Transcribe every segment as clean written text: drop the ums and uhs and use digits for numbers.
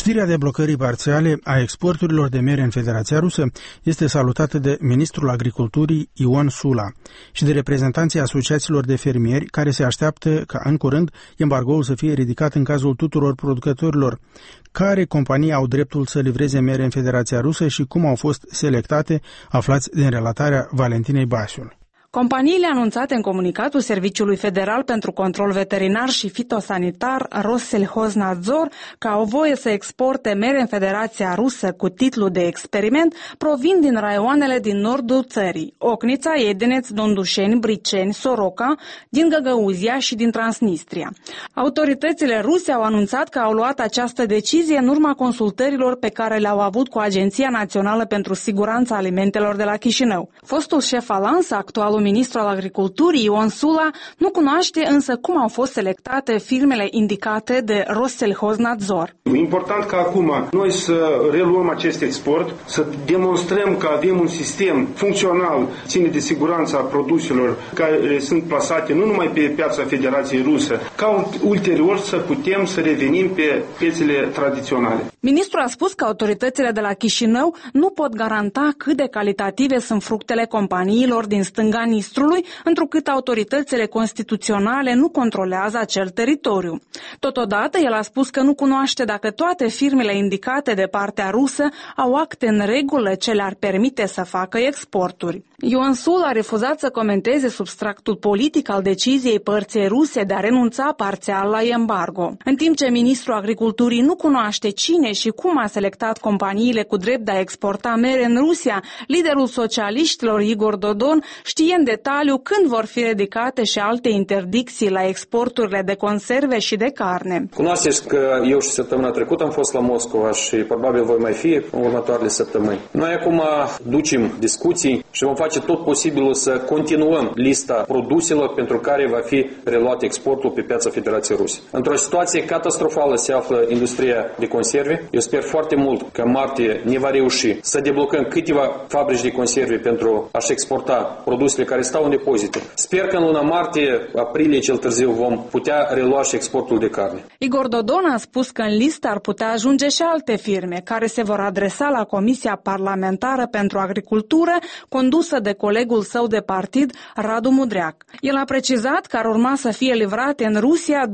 Știrea deblocării parțiale a exporturilor de mere în Federația Rusă este salutată de ministrul agriculturii Ion Sula și de reprezentanții asociațiilor de fermieri care se așteaptă ca în curând embargoul să fie ridicat în cazul tuturor producătorilor. Care companii au dreptul să livreze mere în Federația Rusă și cum au fost selectate, aflați din relatarea Valentinei Basiul. Companiile anunțate în comunicatul Serviciului Federal pentru Control Veterinar și Fitosanitar Rossельхознадзор că au voie să exporte mere în Federația Rusă cu titlu de experiment provin din raioanele din nordul țării, Ocnița, Edeneț, Dondușeni, Briceni, Soroca, din Găgăuzia și din Transnistria. Autoritățile ruse au anunțat că au luat această decizie în urma consultărilor pe care le-au avut cu Agenția Națională pentru Siguranța Alimentelor de la Chișinău. Fostul șef al ANSA, actualul ministru al Agriculturii, Ion Sula, nu cunoaște însă cum au fost selectate firmele indicate de Rossельхознадзор. E important ca acum noi să reluăm acest export, să demonstrăm că avem un sistem funcțional, ține de siguranța produselor care sunt plasate nu numai pe piața Federației Rusă, ca ulterior să putem să revenim pe piețele tradiționale. Ministrul a spus că autoritățile de la Chișinău nu pot garanta cât de calitative sunt fructele companiilor din stânga Nistrului, întrucât autoritățile constituționale nu controlează acel teritoriu. Totodată, el a spus că nu cunoaște dacă toate firmele indicate de partea rusă au acte în regulă ce le-ar permite să facă exporturi. Ion Sul a refuzat să comenteze substractul politic al deciziei părții ruse de a renunța parțial la embargo. În timp ce ministrul agriculturii nu cunoaște cine și cum a selectat companiile cu drept de a exporta mere în Rusia, liderul socialiștilor Igor Dodon știe în detaliu când vor fi ridicate și alte interdicții la exporturile de conserve și de carne. Cunoașteți că eu și săptămâna trecută am fost la Moscova și probabil voi mai fi în următoarele săptămâni. Noi acum ducem discuții și vom face tot posibilul să continuăm lista produselor pentru care va fi reluat exportul pe piața Federației Ruse. Într-o situație catastrofală se află industria de conserve. Eu sper foarte mult că în martie ne va reuși să deblocăm câteva fabrici de conserve pentru a-și exporta produsele care stau în depozite. Sper că în luna martie, aprilie cel târziu vom putea relua și exportul de carne. Igor Dodon a spus că în listă ar putea ajunge și alte firme care se vor adresa la Comisia Parlamentară pentru Agricultură condusă de colegul său de partid, Radu Mudreac. El a precizat că ar urma să fie livrate în Rusia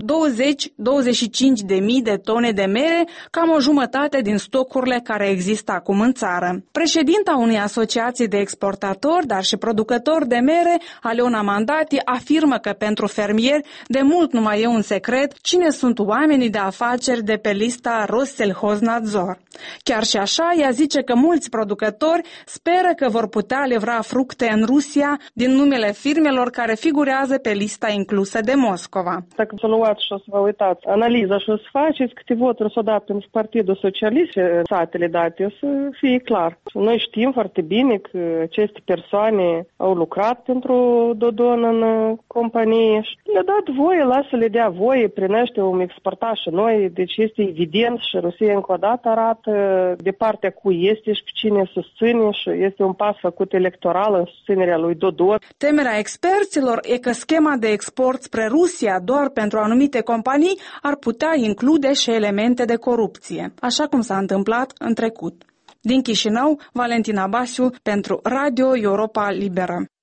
20-25.000 de tone de mere, cam o jumătate din stocurile care există acum în țară. Președinta unei asociații de exportatori, dar și producători de mere, Aleona Mandati, afirmă că pentru fermieri de mult nu mai e un secret cine sunt oamenii de afaceri de pe lista Rossельхознадзор. Chiar și așa, ea zice că mulți producători speră că vor putea livra fructe în Rusia din numele firmelor care figurează pe lista inclusă de Moscova. Dacă să luați și o să vă uitați analiza și o să faceți câte voturi s-au dat pentru Partidul Socialist și satele date, o să fie clar. Noi știm foarte bine că aceste persoane au lucrat pentru Dodon în companie și le-a dat voie, lasă le dea voie, prin ăștia vom exporta și noi, deci este evident și Rusia încă o dată arată de partea cui este și pe cine susține și este un pas făcut electoral în susținerea lui Dodon. Temerea experților e că schema de export spre Rusia doar pentru anumite companii ar putea include și elemente de corupție, așa cum s-a întâmplat în trecut. Din Chișinău, Valentina Basiu pentru Radio Europa Liberă.